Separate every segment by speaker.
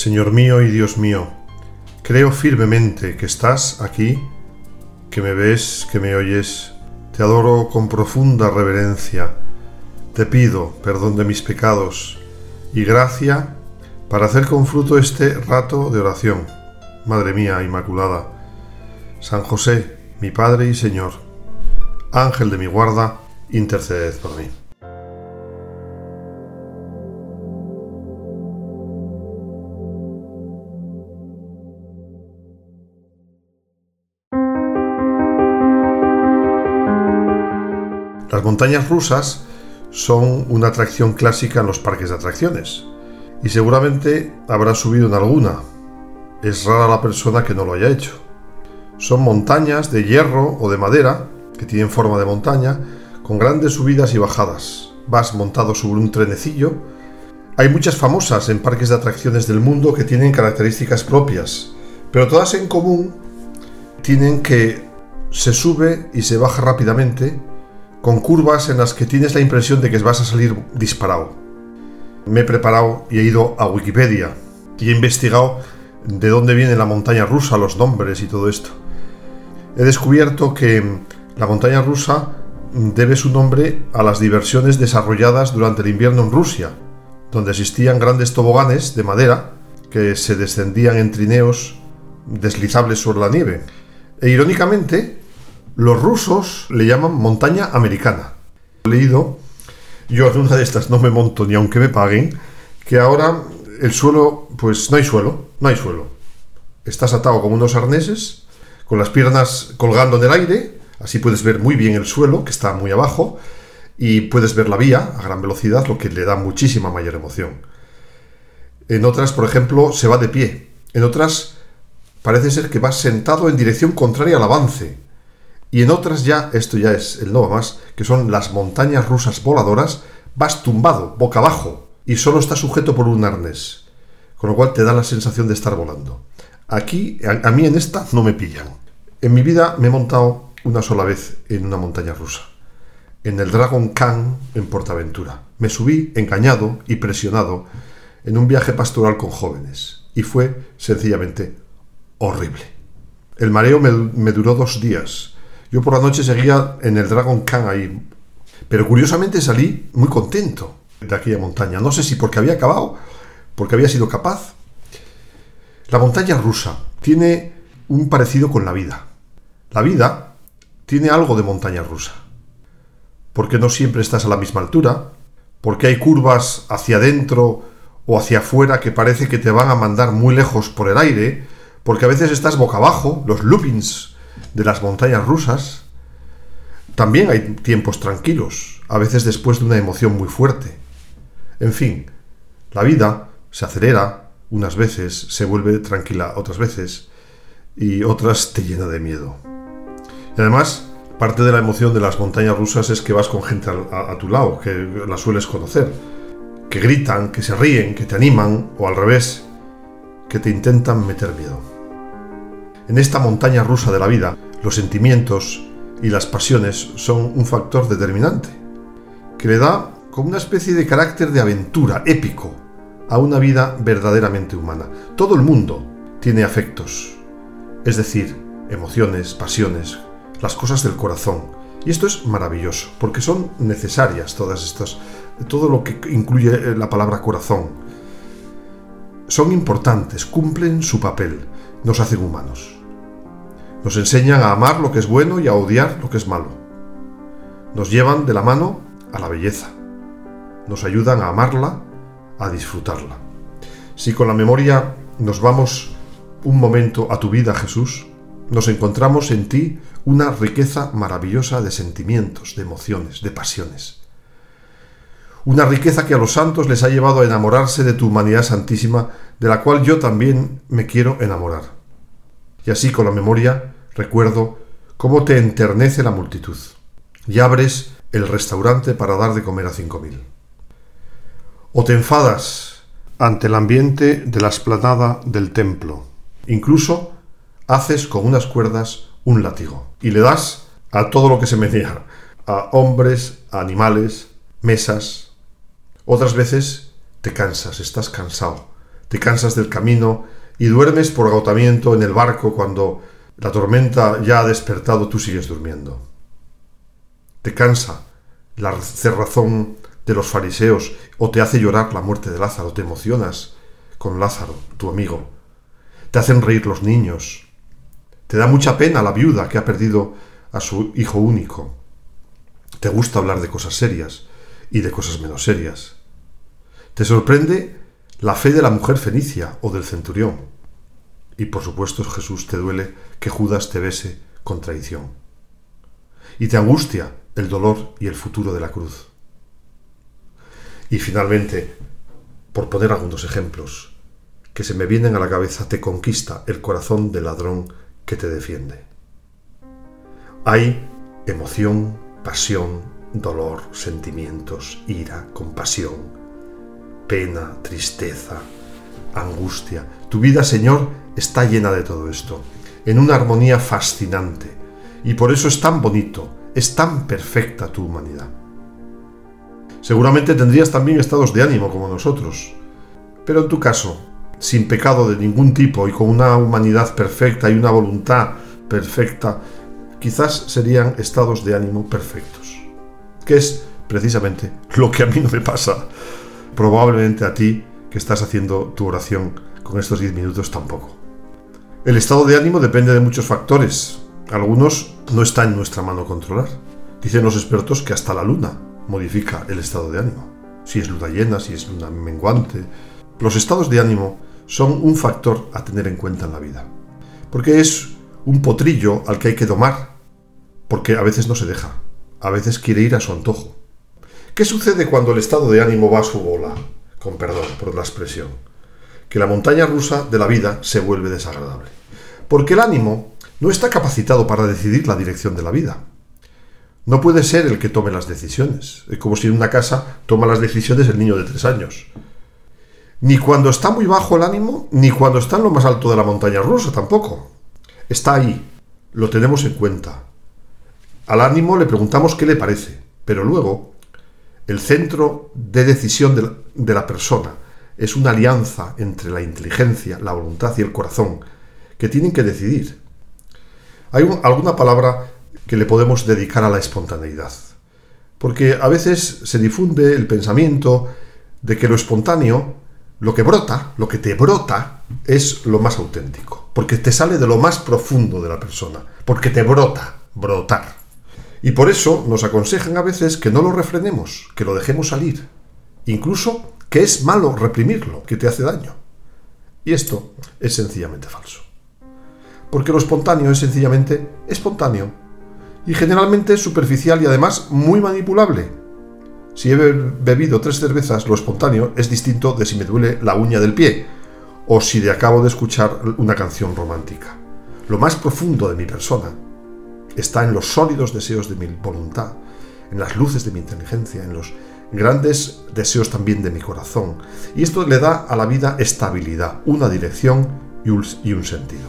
Speaker 1: Señor mío y Dios mío, creo firmemente que estás aquí, que me ves, que me oyes. Te adoro con profunda reverencia. Te pido perdón de mis pecados y gracia para hacer con fruto este rato de oración. Madre mía Inmaculada, San José, mi Padre y Señor, Ángel de mi guarda, interceded por mí. Las montañas rusas son una atracción clásica en los parques de atracciones y seguramente habrás subido en alguna. Es rara la persona que no lo haya hecho. Son montañas de hierro o de madera que tienen forma de montaña con grandes subidas y bajadas. Vas montado sobre un trenecillo. Hay muchas famosas en parques de atracciones del mundo que tienen características propias, pero todas en común tienen que se sube y se baja rápidamente, con curvas en las que tienes la impresión de que vas a salir disparado. Me he preparado y he ido a Wikipedia y he investigado de dónde viene la montaña rusa, los nombres y todo esto. He descubierto que la montaña rusa debe su nombre a las diversiones desarrolladas durante el invierno en Rusia, donde existían grandes toboganes de madera que se descendían en trineos deslizables sobre la nieve. E irónicamente, los rusos le llaman montaña americana. He leído, yo en una de estas no me monto ni aunque me paguen, que ahora el suelo, pues no hay suelo. Estás atado con unos arneses, con las piernas colgando en el aire, así puedes ver muy bien el suelo, que está muy abajo, y puedes ver la vía a gran velocidad, lo que le da muchísima mayor emoción. En otras, por ejemplo, se va de pie. En otras, parece ser que vas sentado en dirección contraria al avance. Y en otras esto ya es el no va más, que son las montañas rusas voladoras, vas tumbado, boca abajo, y solo estás sujeto por un arnés, con lo cual te da la sensación de estar volando. Aquí, a mí en esta no me pillan. En mi vida me he montado una sola vez en una montaña rusa, en el Dragon Khan en Portaventura. Me subí engañado y presionado en un viaje pastoral con jóvenes, y fue sencillamente horrible. El mareo me duró 2 días. Yo por la noche seguía en el Dragon Khan ahí, pero curiosamente salí muy contento de aquella montaña. No sé si porque había acabado, porque había sido capaz. La montaña rusa tiene un parecido con la vida. La vida tiene algo de montaña rusa, porque no siempre estás a la misma altura, porque hay curvas hacia adentro o hacia afuera que parece que te van a mandar muy lejos por el aire, porque a veces estás boca abajo, los loopings de las montañas rusas. También hay tiempos tranquilos, a veces después de una emoción muy fuerte. En fin, la vida se acelera unas veces, se vuelve tranquila otras veces, y otras te llena de miedo. Y además, parte de la emoción de las montañas rusas es que vas con gente a tu lado, que la sueles conocer, que gritan, que se ríen, que te animan, o al revés, que te intentan meter miedo. En esta montaña rusa de la vida, los sentimientos y las pasiones son un factor determinante, que le da como una especie de carácter de aventura, épico, a una vida verdaderamente humana. Todo el mundo tiene afectos, es decir, emociones, pasiones, las cosas del corazón. Y esto es maravilloso, porque son necesarias todas estas, todo lo que incluye la palabra corazón. Son importantes, cumplen su papel, nos hacen humanos. Nos enseñan a amar lo que es bueno y a odiar lo que es malo. Nos llevan de la mano a la belleza. Nos ayudan a amarla, a disfrutarla. Si con la memoria nos vamos un momento a tu vida, Jesús, nos encontramos en ti una riqueza maravillosa de sentimientos, de emociones, de pasiones. Una riqueza que a los santos les ha llevado a enamorarse de tu humanidad santísima, de la cual yo también me quiero enamorar. Y así con la memoria recuerdo cómo te enternece la multitud y abres el restaurante para dar de comer a 5.000. O te enfadas ante el ambiente de la explanada del templo. Incluso haces con unas cuerdas un látigo y le das a todo lo que se menea, a hombres, a animales, mesas. Otras veces te cansas, estás cansado, te cansas del camino y duermes por agotamiento en el barco cuando la tormenta ya ha despertado, tú sigues durmiendo. Te cansa la cerrazón de los fariseos o te hace llorar la muerte de Lázaro, te emocionas con Lázaro, tu amigo. Te hacen reír los niños. Te da mucha pena la viuda que ha perdido a su hijo único. Te gusta hablar de cosas serias y de cosas menos serias. Te sorprende la fe de la mujer fenicia o del centurión. Y por supuesto, Jesús, te duele que Judas te bese con traición. Y te angustia el dolor y el futuro de la cruz. Y finalmente, por poner algunos ejemplos que se me vienen a la cabeza, te conquista el corazón del ladrón que te defiende. Hay emoción, pasión, dolor, sentimientos, ira, compasión, pena, tristeza, angustia. Tu vida, Señor, está llena de todo esto, en una armonía fascinante. Y por eso es tan bonito, es tan perfecta tu humanidad. Seguramente tendrías también estados de ánimo como nosotros, pero en tu caso, sin pecado de ningún tipo y con una humanidad perfecta y una voluntad perfecta, quizás serían estados de ánimo perfectos, que es precisamente lo que a mí no me pasa. Probablemente a ti, que estás haciendo tu oración con estos 10 minutos, tampoco. El estado de ánimo depende de muchos factores. Algunos no está en nuestra mano controlar. Dicen los expertos que hasta la luna modifica el estado de ánimo. Si es luna llena, si es luna menguante. Los estados de ánimo son un factor a tener en cuenta en la vida. Porque es un potrillo al que hay que domar. Porque a veces no se deja. A veces quiere ir a su antojo. ¿Qué sucede cuando el estado de ánimo va a su bola? Con perdón por la expresión. Que la montaña rusa de la vida se vuelve desagradable. Porque el ánimo no está capacitado para decidir la dirección de la vida. No puede ser el que tome las decisiones. Es como si en una casa toma las decisiones el niño de 3 años. Ni cuando está muy bajo el ánimo, ni cuando está en lo más alto de la montaña rusa tampoco. Está ahí. Lo tenemos en cuenta. Al ánimo le preguntamos qué le parece. Pero luego, el centro de decisión de la persona es una alianza entre la inteligencia, la voluntad y el corazón que tienen que decidir. Hay alguna palabra que le podemos dedicar a la espontaneidad, porque a veces se difunde el pensamiento de que lo espontáneo, lo que brota, lo que te brota, es lo más auténtico, porque te sale de lo más profundo de la persona, porque te brota, brotar. Y por eso nos aconsejan a veces que no lo refrenemos, que lo dejemos salir, incluso que es malo reprimirlo, que te hace daño. Y esto es sencillamente falso. Porque lo espontáneo es sencillamente espontáneo y generalmente superficial y además muy manipulable. Si he bebido 3 cervezas, lo espontáneo es distinto de si me duele la uña del pie o si acabo de escuchar una canción romántica. Lo más profundo de mi persona está en los sólidos deseos de mi voluntad, en las luces de mi inteligencia, en los grandes deseos también de mi corazón. Y esto le da a la vida estabilidad, una dirección y un sentido.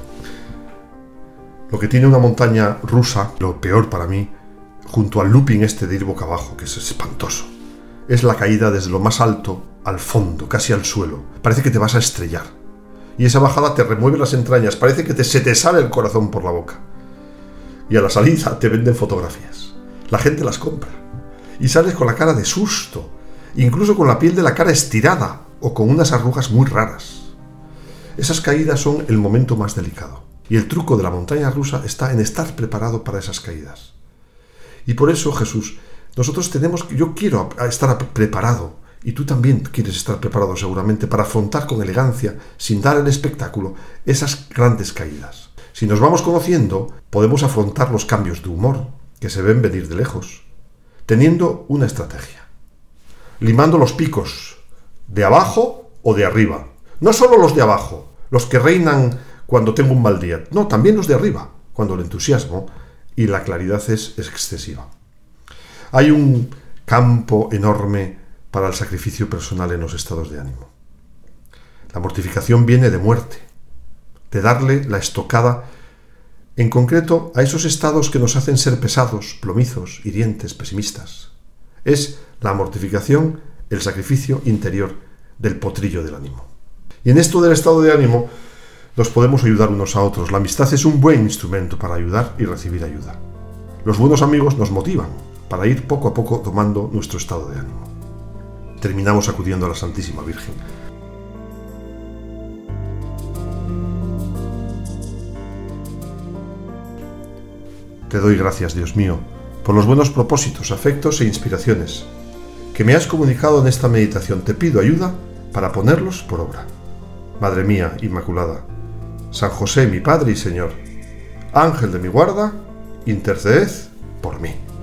Speaker 1: Lo que tiene una montaña rusa, lo peor para mí, junto al looping este de ir boca abajo, que es espantoso, es la caída desde lo más alto al fondo, casi al suelo. Parece que te vas a estrellar. Y esa bajada te remueve las entrañas, parece que se te sale el corazón por la boca. Y a la salida te venden fotografías. La gente las compra. Y sales con la cara de susto, incluso con la piel de la cara estirada o con unas arrugas muy raras. Esas caídas son el momento más delicado. Y el truco de la montaña rusa está en estar preparado para esas caídas. Y por eso, Jesús, yo quiero estar preparado, y tú también quieres estar preparado seguramente para afrontar con elegancia, sin dar el espectáculo, esas grandes caídas. Si nos vamos conociendo, podemos afrontar los cambios de humor que se ven venir de lejos, teniendo una estrategia, limando los picos de abajo o de arriba. No solo los de abajo, los que reinan cuando tengo un mal día, no, también los de arriba, cuando el entusiasmo y la claridad es excesiva. Hay un campo enorme para el sacrificio personal en los estados de ánimo. La mortificación viene de muerte, de darle la estocada, en concreto a esos estados que nos hacen ser pesados, plomizos, hirientes, pesimistas. Es la mortificación, el sacrificio interior del potrillo del ánimo. Y en esto del estado de ánimo nos podemos ayudar unos a otros. La amistad es un buen instrumento para ayudar y recibir ayuda. Los buenos amigos nos motivan para ir poco a poco tomando nuestro estado de ánimo. Terminamos acudiendo a la Santísima Virgen. Te doy gracias, Dios mío, por los buenos propósitos, afectos e inspiraciones que me has comunicado en esta meditación. Te pido ayuda para ponerlos por obra. Madre mía Inmaculada, San José, mi Padre y Señor, Ángel de mi guarda, interceded por mí.